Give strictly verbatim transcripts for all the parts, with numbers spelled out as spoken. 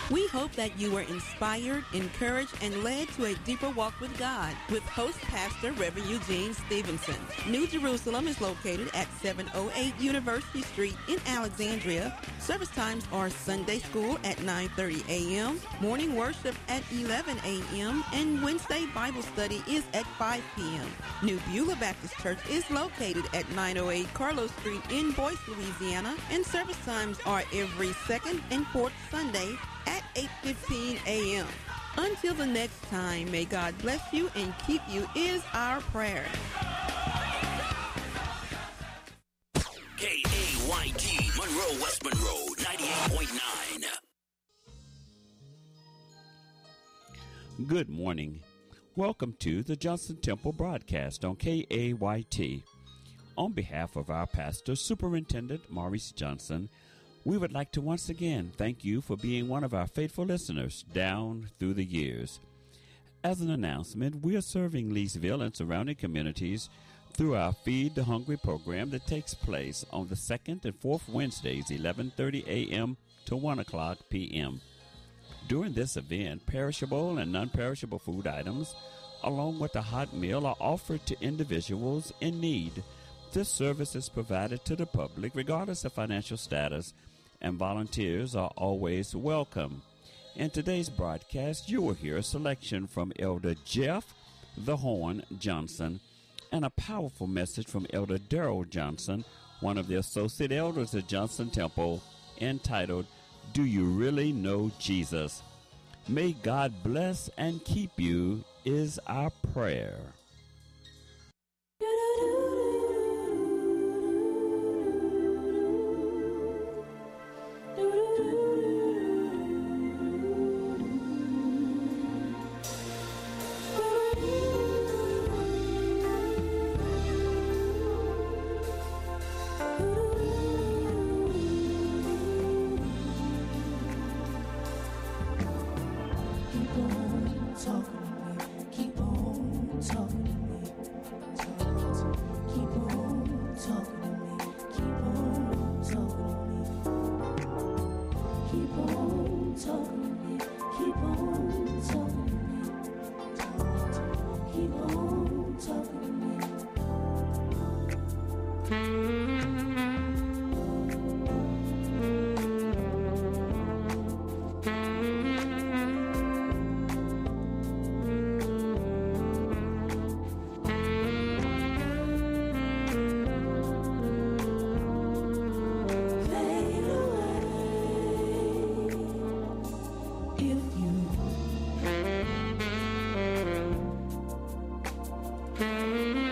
We hope that you were inspired, encouraged, and led to a deeper walk with God with host pastor Reverend Eugene Stevenson. New Jerusalem is located at seven oh eight University Street in Alexandria. Service times are Sunday school at nine thirty a.m., morning worship at eleven a.m., and Wednesday Bible study is at five p.m. New Beulah Baptist Church is located at nine oh eight Carlos Street in Boyce, Louisiana, and service times are every second and fourth Sunday at eight fifteen a.m. Until the next time, may God bless you and keep you is our prayer. K A Y T, Monroe, West Monroe, ninety-eight point nine. Good morning. Welcome to the Johnson Temple broadcast on K A Y T. On behalf of our pastor, Superintendent Maurice Johnson, we would like to once again thank you for being one of our faithful listeners down through the years. As an announcement, we are serving Leesville and surrounding communities through our Feed the Hungry program that takes place on the second and fourth Wednesdays, eleven thirty a.m. to one o'clock p.m. During this event, perishable and non-perishable food items, along with a hot meal, are offered to individuals in need. This service is provided to the public regardless of financial status, and volunteers are always welcome. In today's broadcast, you will hear a selection from Elder Jeff the Horn Johnson and a powerful message from Elder Daryl Johnson, one of the associate elders at Johnson Temple, entitled, Do You Really Know Jesus? May God bless and keep you is our prayer. Mm-hmm.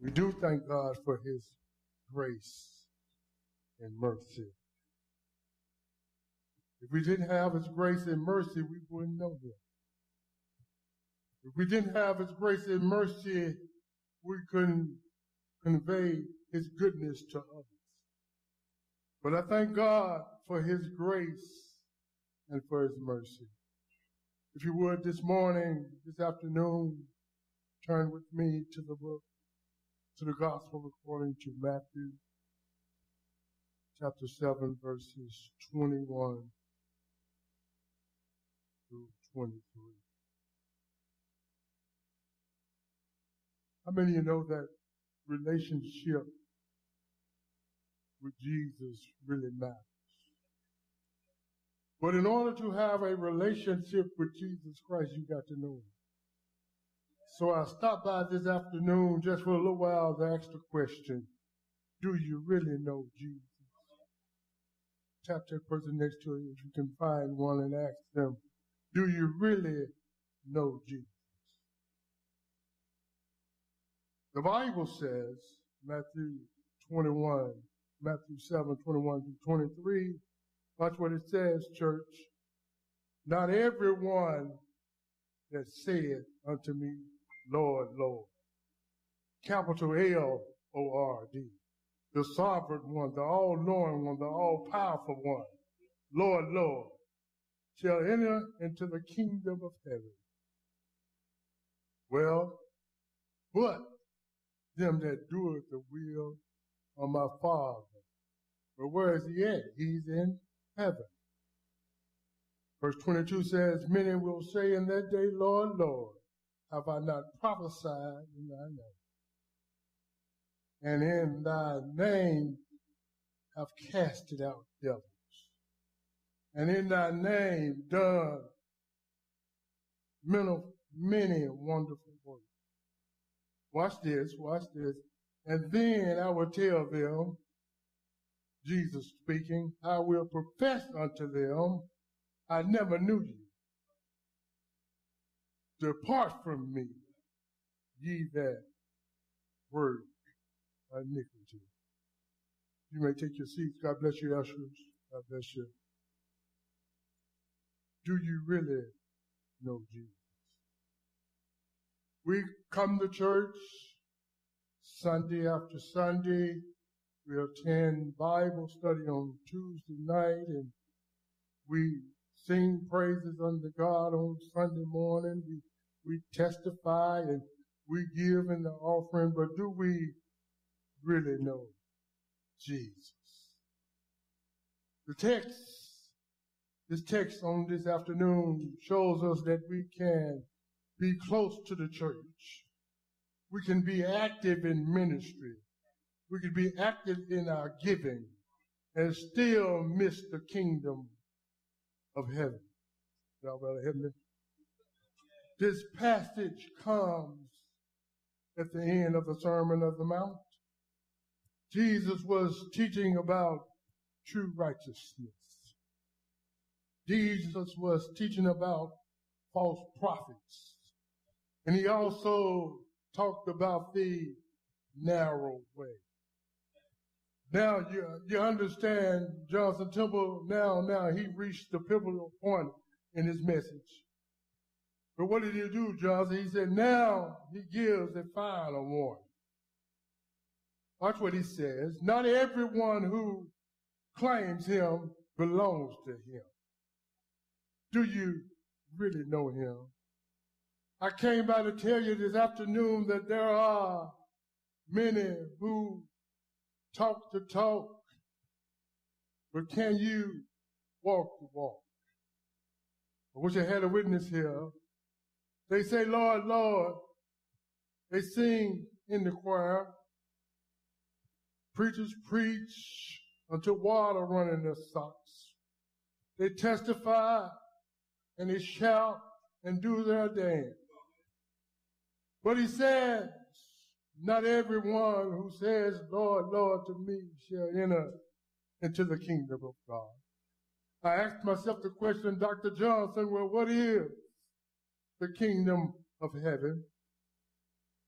We do thank God for his grace and mercy. If we didn't have his grace and mercy, we wouldn't know him. If we didn't have his grace and mercy, we couldn't convey his goodness to others. But I thank God for his grace and for his mercy. If you would, this morning, this afternoon, turn with me to the book, to the gospel according to Matthew, chapter seven, verses twenty-one through twenty-three. How many of you know that relationship with Jesus really matters? But in order to have a relationship with Jesus Christ, you got to know him. So I stopped by this afternoon just for a little while to ask the question, do you really know Jesus? Tap that person next to you if you can find one and ask them, do you really know Jesus? The Bible says, Matthew twenty-one, Matthew seven, twenty-one through twenty-three, watch what it says, church. Not everyone that saith unto me, Lord, Lord, capital L O R D, the sovereign one, the all-knowing one, the all-powerful one, Lord, Lord, shall enter into the kingdom of heaven. Well, but them that doeth the will of my Father. But where is he at? He's in heaven. Verse twenty-two says, many will say in that day, Lord, Lord, have I not prophesied in thy name? And in thy name have casted out devils. And in thy name done many, many wonderful works. Watch this, watch this. And then I will tell them, Jesus speaking, I will profess unto them, I never knew you. Depart from me, ye that work iniquity. You may take your seats. God bless you, ushers. God bless you. Do you really know Jesus? We come to church Sunday after Sunday. We attend Bible study on Tuesday night, and we sing praises unto God on Sunday morning. We, we testify and we give in the offering, but do we really know Jesus? The text, this text on this afternoon shows us that we can be close to the church. We can be active in ministry. We can be active in our giving and still miss the kingdom of heaven. Y'all better hear me? This passage comes at the end of the Sermon of the Mount. Jesus was teaching about true righteousness. Jesus was teaching about false prophets. And he also talked about the narrow way. Now, you, you understand Johnson Temple, now, now he reached the pivotal point in his message. But what did he do, Johnson? He said, now he gives a final warning. Watch what he says. Not everyone who claims him belongs to him. Do you really know him? I came by to tell you this afternoon that there are many who talk the talk, but can you walk the walk? I wish I had a witness here. They say, Lord, Lord. They sing in the choir. Preachers preach until water run in their socks. They testify and they shout and do their dance. But he says, not everyone who says, Lord, Lord, to me shall enter into the kingdom of God. I asked myself the question, Doctor Johnson, well, what is the kingdom of heaven?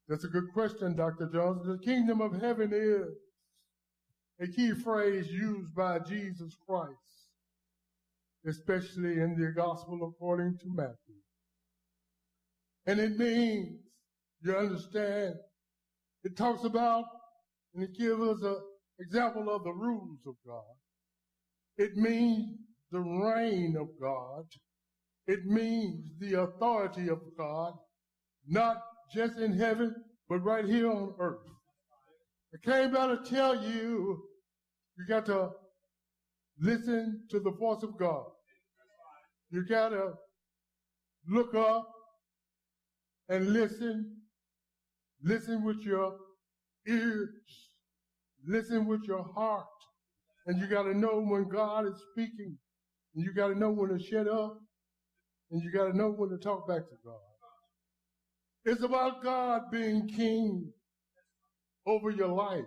That's a good question, Doctor Jones. The kingdom of heaven is a key phrase used by Jesus Christ, especially in the gospel according to Matthew. And it means, you understand, it talks about, and it gives us an example of the rules of God. It means the reign of God. It means the authority of God, not just in heaven, but right here on earth. I came by to tell you, you got to listen to the voice of God. You got to look up and listen. Listen with your ears. Listen with your heart. And you got to know when God is speaking. And you got to know when to shut up. And you got to know when to talk back to God. It's about God being king over your life.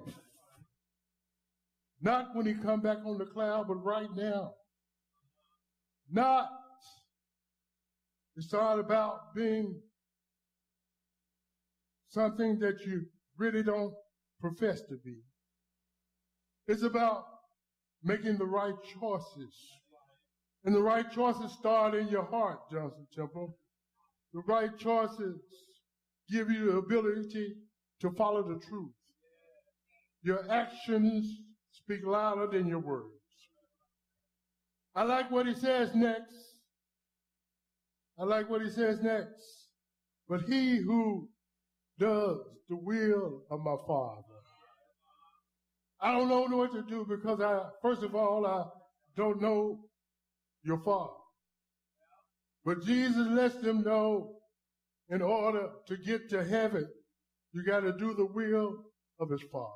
Not when he come back on the cloud, but right now. Not, it's all about being something that you really don't profess to be. It's about making the right choices. And the right choices start in your heart, Johnson Temple. The right choices give you the ability to follow the truth. Your actions speak louder than your words. I like what he says next. I like what he says next. But he who does the will of my Father. I don't know what to do because I, first of all, I don't know your Father. But Jesus lets them know in order to get to heaven, you got to do the will of his Father.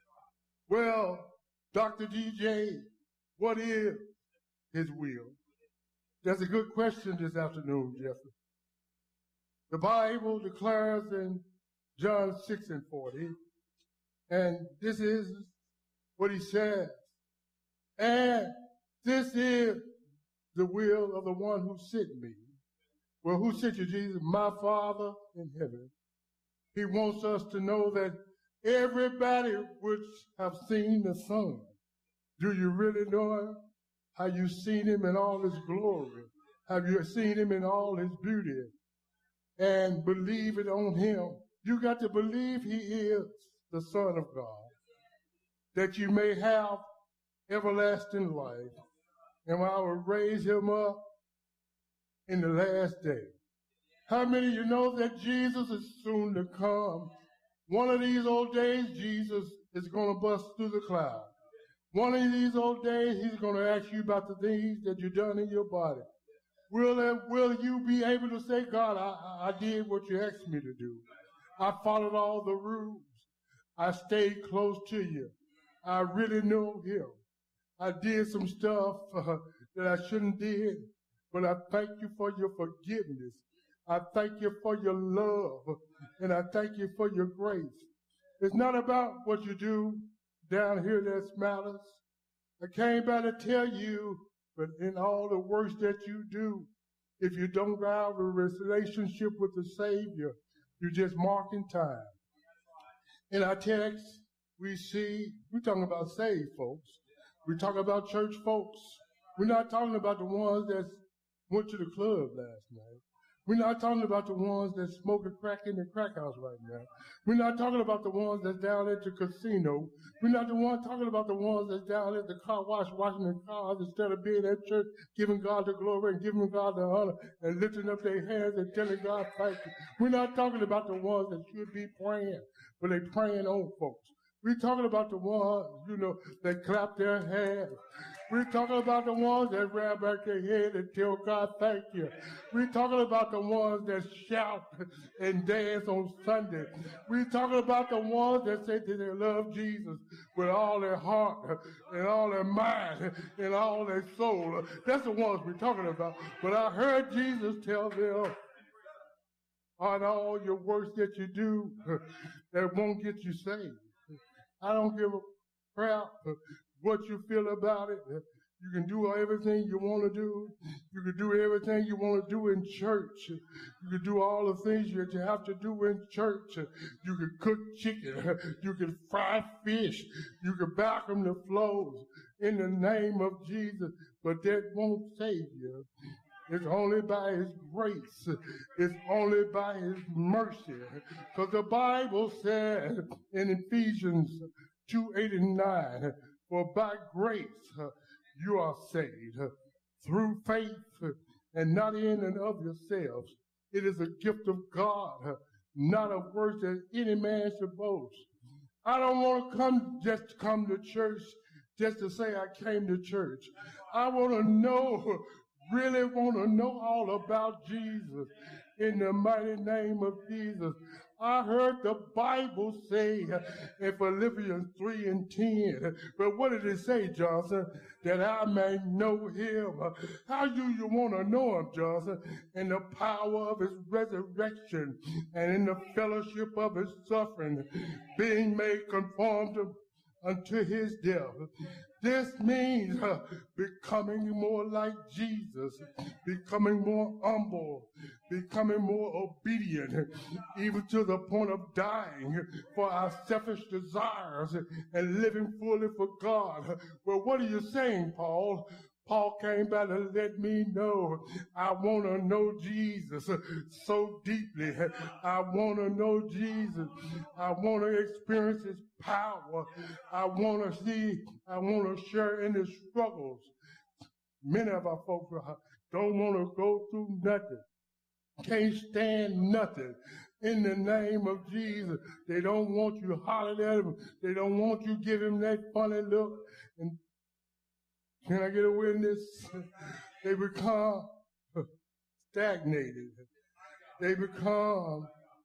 Well, Doctor D J, what is his will? That's a good question this afternoon, Jeffrey. The Bible declares in John six and forty, and this is what he says. And this is the will of the one who sent me. Well, who sent you, Jesus? My Father in heaven. He wants us to know that everybody which have seen the Son, do you really know him? Have you seen him in all his glory? Have you seen him in all his beauty? And believe it on him. You got to believe he is the Son of God, that you may have everlasting life. And I will raise him up in the last day. How many of you know that Jesus is soon to come? One of these old days, Jesus is going to bust through the cloud. One of these old days, he's going to ask you about the things that you've done in your body. Will, uh, will you be able to say, God, I, I did what you asked me to do. I followed all the rules. I stayed close to you. I really know him. I did some stuff uh, that I shouldn't did, but I thank you for your forgiveness. I thank you for your love, and I thank you for your grace. It's not about what you do down here that matters. I came by to tell you, but in all the works that you do, if you don't have a relationship with the Savior, you're just marking time. In our text, we see, we're talking about saved folks. We're talking about church folks. We're not talking about the ones that went to the club last night. We're not talking about the ones that smoking crack in the crack house right now. We're not talking about the ones that's down at the casino. We're not the ones talking about the ones that's down at the car wash washing their cars instead of being at church, giving God the glory and giving God the honor and lifting up their hands and telling God thank you. We're not talking about the ones that should be praying, but they're praying on folks. We're talking about the ones, you know, that clap their hands. We're talking about the ones that grab back their head and tell God thank you. We're talking about the ones that shout and dance on Sunday. We're talking about the ones that say that they love Jesus with all their heart and all their mind and all their soul. That's the ones we're talking about. But I heard Jesus tell them, on all your works that you do that won't get you saved. I don't give a crap what you feel about it. You can do everything you want to do. You can do everything you want to do in church. You can do all the things that you have to do in church. You can cook chicken. You can fry fish. You can vacuum the floors in the name of Jesus. But that won't save you. It's only by his grace. It's only by his mercy. Because the Bible said in Ephesians two, eight, and nine, for by grace you are saved through faith and not in and of yourselves. It is a gift of God, not of works that any man should boast. I don't want to come just to come to church just to say I came to church. I want to know, really want to know all about Jesus in the mighty name of Jesus. I heard the Bible say in Philippians three and ten, but what did it say, Johnson? That I may know him. How do you want to know him, Johnson? In the power of his resurrection and in the fellowship of his suffering, being made conformed to unto his death. This means uh, becoming more like Jesus, becoming more humble, becoming more obedient, even to the point of dying for our selfish desires and living fully for God. Well, what are you saying, Paul? Paul came back to let me know I want to know Jesus so deeply. I want to know Jesus. I want to experience his power. I want to see, I want to share in his struggles. Many of our folks don't want to go through nothing. Can't stand nothing. In the name of Jesus, they don't want you hollering at him. They don't want you giving that funny look. And can I get a witness? They become stagnated. They become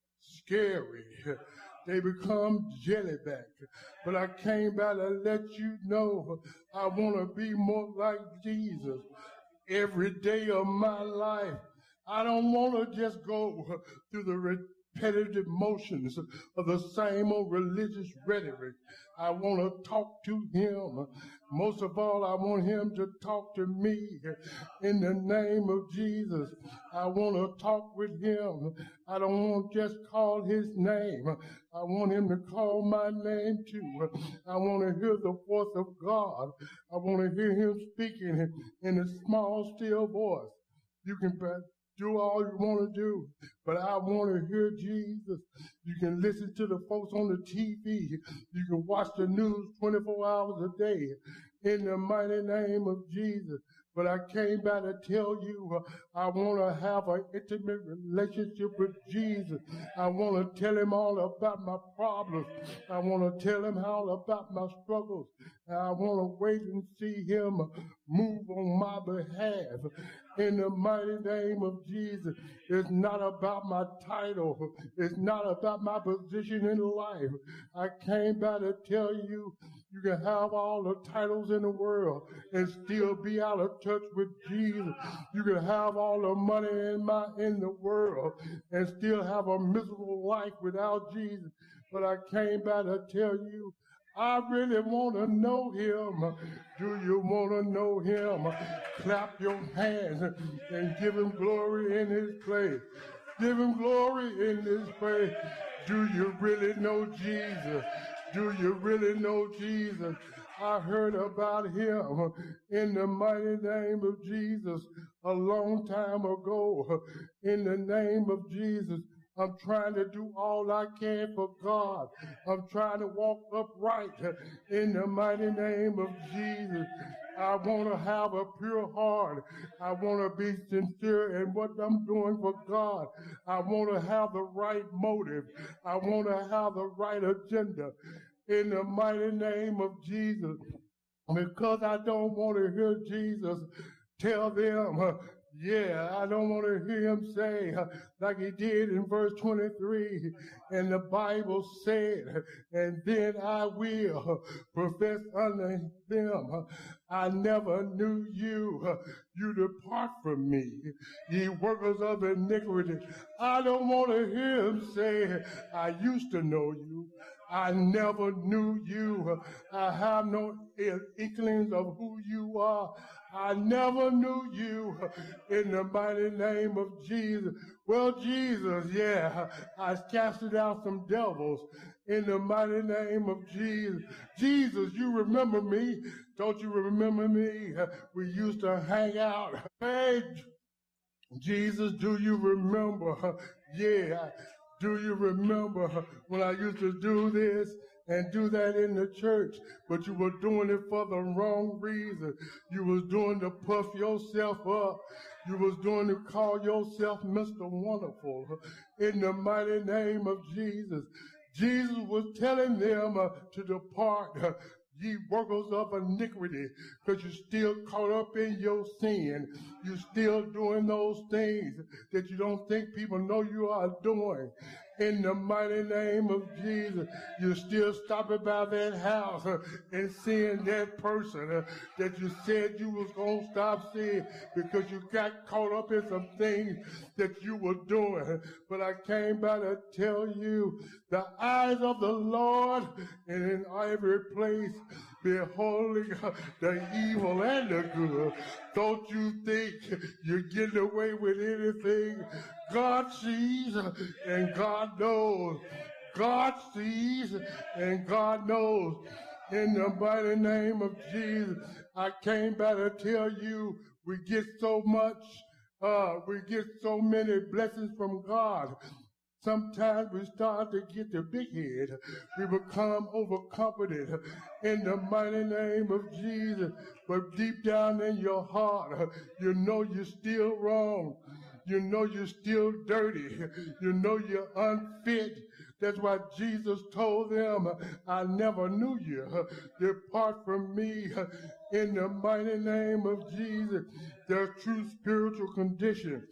scary. They become jellyback. But I came by to let you know I want to be more like Jesus every day of my life. I don't want to just go through the repetitive motions of the same old religious rhetoric. I want to talk to him. Most of all, I want him to talk to me in the name of Jesus. I want to talk with him. I don't want to just call his name. I want him to call my name too. I want to hear the voice of God. I want to hear him speaking in a small, still voice. You can do all you want to do, but I want to hear Jesus. You can listen to the folks on the T V. You can watch the news twenty-four hours a day in the mighty name of Jesus. But I came back to tell you, uh, I want to have an intimate relationship with Jesus. I want to tell him all about my problems. I want to tell him all about my struggles. And I want to wait and see him move on my behalf. In the mighty name of Jesus, it's not about my title. It's not about my position in life. I came back to tell you, you can have all the titles in the world and still be out of touch with Jesus. You can have all the money in my in the world and still have a miserable life without Jesus. But I came back to tell you, I really want to know him. Do you want to know him? Clap your hands and give him glory in his place. Give him glory in his place. Do you really know Jesus? Do you really know Jesus? I heard about him in the mighty name of Jesus a long time ago. In the name of Jesus, I'm trying to do all I can for God. I'm trying to walk upright in the mighty name of Jesus. I want to have a pure heart. I want to be sincere in what I'm doing for God. I want to have the right motive. I want to have the right agenda in the mighty name of Jesus. Because I don't want to hear Jesus tell them, uh, yeah, I don't want to hear him say, uh, like he did in verse twenty-three, and the Bible said, and then I will profess unto them, I never knew you. You depart from me, ye workers of iniquity. I don't want to hear him say, I used to know you. I never knew you. I have no inklings of who you are. I never knew you in the mighty name of Jesus. Well, Jesus, yeah, I casted out some devils in the mighty name of Jesus. Jesus, you remember me? Don't you remember me? We used to hang out. Hey, Jesus, do you remember? Yeah. Do you remember when I used to do this and do that in the church, but you were doing it for the wrong reason? You was doing to puff yourself up. You was doing to call yourself Mister Wonderful. In the mighty name of Jesus. Jesus was telling them uh, to depart, uh, ye workers of iniquity, because you're still caught up in your sin. You're still doing those things that you don't think people know you are doing. In the mighty name of Jesus, you're still stopping by that house uh, and seeing that person uh, that you said you was going to stop seeing because you got caught up in some things that you were doing. But I came by to tell you, the eyes of the Lord and in every place beholding the evil and the good. Don't you think you're getting away with anything? God sees and God knows. God sees and God knows. In the mighty name of Jesus, I came by to tell you we get so much, uh, we get so many blessings from God. Sometimes we start to get the big head. We become overconfident in the mighty name of Jesus. But deep down in your heart, you know you're still wrong. You know you're still dirty. You know you're unfit. That's why Jesus told them, I never knew you. Depart from me in the mighty name of Jesus. Their true spiritual condition,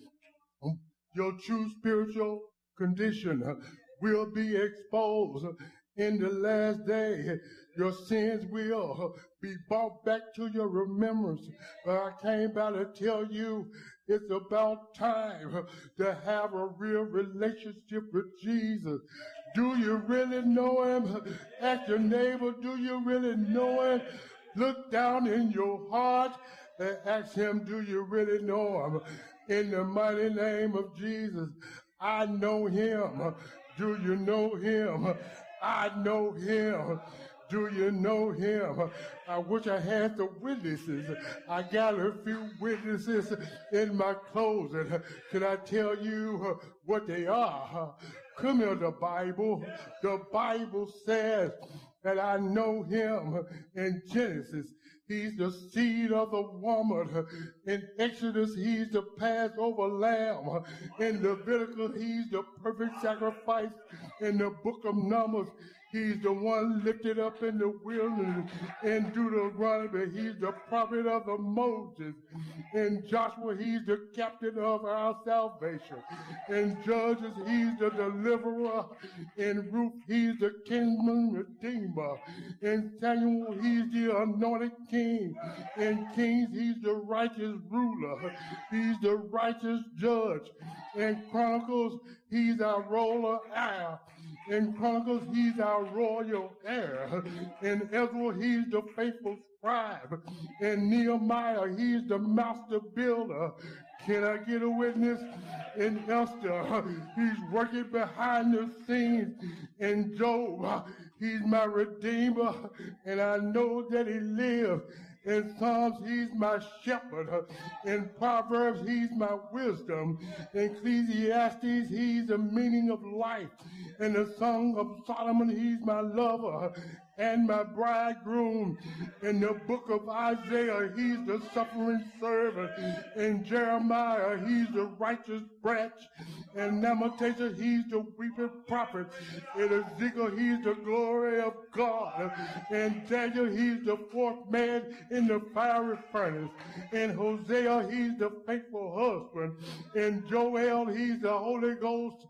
your true spiritual condition will be exposed in the last day. Your sins will be brought back to your remembrance. But I came by to tell you it's about time to have a real relationship with Jesus. Do you really know him? Ask your neighbor, do you really know him? Look down in your heart and ask him, do you really know him? In the mighty name of Jesus, I know him. Do you know him? I know him. Do you know him? I wish I had some witnesses. I got a few witnesses in my closet. Can I tell you what they are? Come here, the Bible. The Bible says that I know him in Genesis. He's the seed of the woman. In Exodus, he's the Passover lamb. In Leviticus, he's the perfect sacrifice. In the book of Numbers, he's the one lifted up in the wilderness. In Deuteronomy, he's the prophet of the Moses. In Joshua, he's the captain of our salvation. In Judges, he's the deliverer. In Ruth, he's the kinsman redeemer. In Samuel, he's the anointed king. In Kings, he's the righteous ruler. He's the righteous judge. In Chronicles, he's our roller heir. In Chronicles, he's our royal heir. In Ezra, he's the faithful scribe. In Nehemiah, he's the master builder. Can I get a witness? In Esther, he's working behind the scenes. In Job, he's my redeemer, and I know that he lives. In Psalms, he's my shepherd. In Proverbs, he's my wisdom. In Ecclesiastes, he's the meaning of life. In the Song of Solomon, he's my lover and my bridegroom. In the book of Isaiah, he's the suffering servant. In Jeremiah, he's the righteous branch. In Lamentations, he's the weeping prophet. In Ezekiel, he's the glory of God. In Daniel, he's the fourth man in the fiery furnace. In Hosea, he's the faithful husband. In Joel, he's the Holy Ghost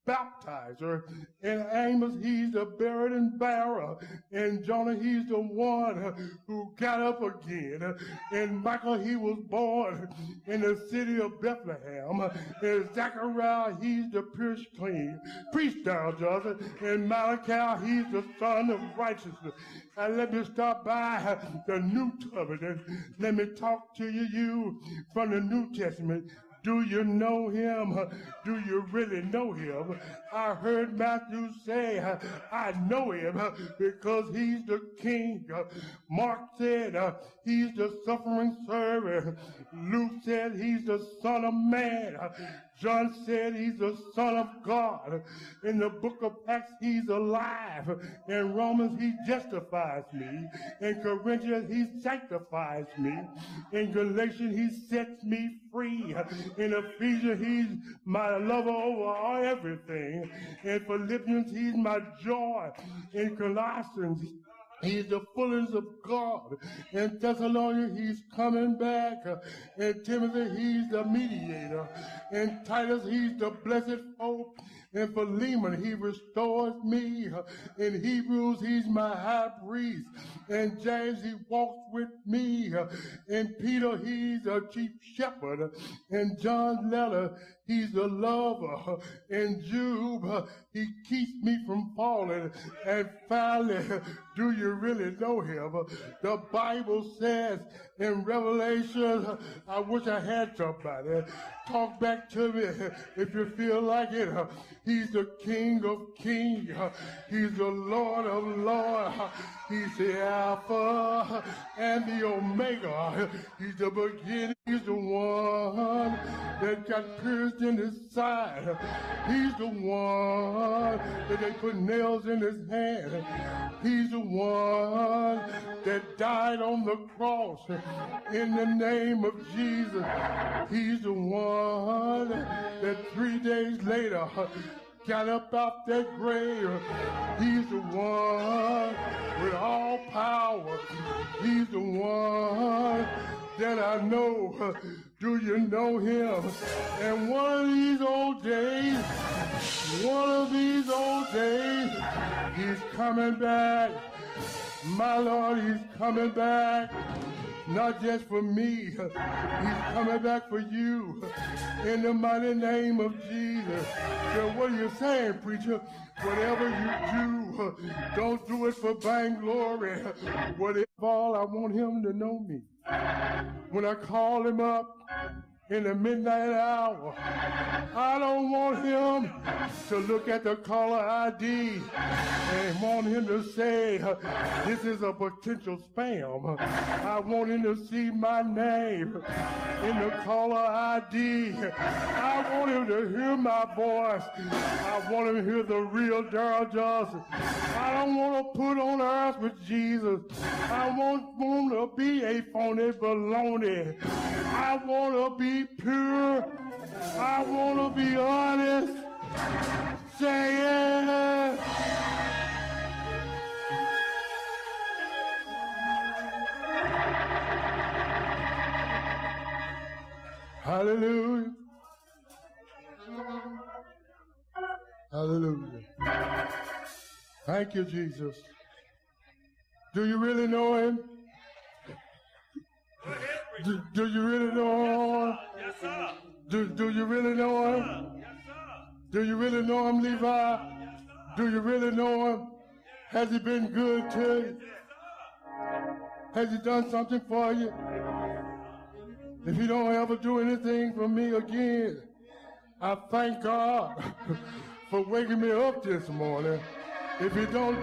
baptizer. In Amos, he's the burden bearer. In Jonah, he's the one who got up again. In Michael, he was born in the city of Bethlehem. In Zechariah, he's the priest clean. Priest down, Joseph. In Malachi, he's the son of righteousness. And let me stop by the New Covenant. Let me talk to you, you from the New Testament. Do you know him? Do you really know him? I heard Matthew say, I know him because he's the king. Mark said uh, he's the suffering servant. Luke said he's the son of man. John said he's the son of God. In the book of Acts, he's alive. In Romans, he justifies me. In Corinthians, he sanctifies me. In Galatians, he sets me free. In Ephesians, he's my lover over everything. In Philippians, he's my joy. In Colossians, he's the fullness of God. In Thessalonians, he's coming back. In Timothy, he's the mediator. In Titus, he's the blessed hope. In Philemon, he restores me. In Hebrews, he's my high priest. In James, he walks with me. In Peter, he's a chief shepherd. In John's letter, he's the lover. In Job, he keeps me from falling. And finally, do you really know him? The Bible says in Revelation, I wish I had somebody. Talk back to me if you feel like it. He's the King of kings. He's the Lord of lords. He's the Alpha and the Omega. He's the beginning. He's the one that got pierced in his side. He's the one that they put nails in his hand. He's the one that died on the cross in the name of Jesus. He's the one that three days later got up out that grave. He's the one with all power. He's the one that I know. Do you know him? And one of these old days, one of these old days, he's coming back. My Lord, he's coming back. Not just for me. He's coming back for you. In the mighty name of Jesus. So what are you saying, preacher? Whatever you do, don't do it for vainglory. Whatever all, I want him to know me. When I call him up in the midnight hour, I don't want him to look at the caller I D and want him to say, this is a potential spam. I want him to see my name in the caller I D. I want him to hear my voice. I want him to hear the real Darrell Johnson. I don't want to put on earth with Jesus. I want him to be a phony baloney. I want to be pure. I want to be honest. Say it. Hallelujah. Hallelujah. Thank you, Jesus. Do you really know him? Do, do you really know him? Yes, sir. Do, do you really know him? Yes, sir. Do you really know him, Levi? Yes, sir. Do you really know him? Has he been good to you? Has he done something for you? If you don't ever do anything for me again, I thank God for waking me up this morning. If you don't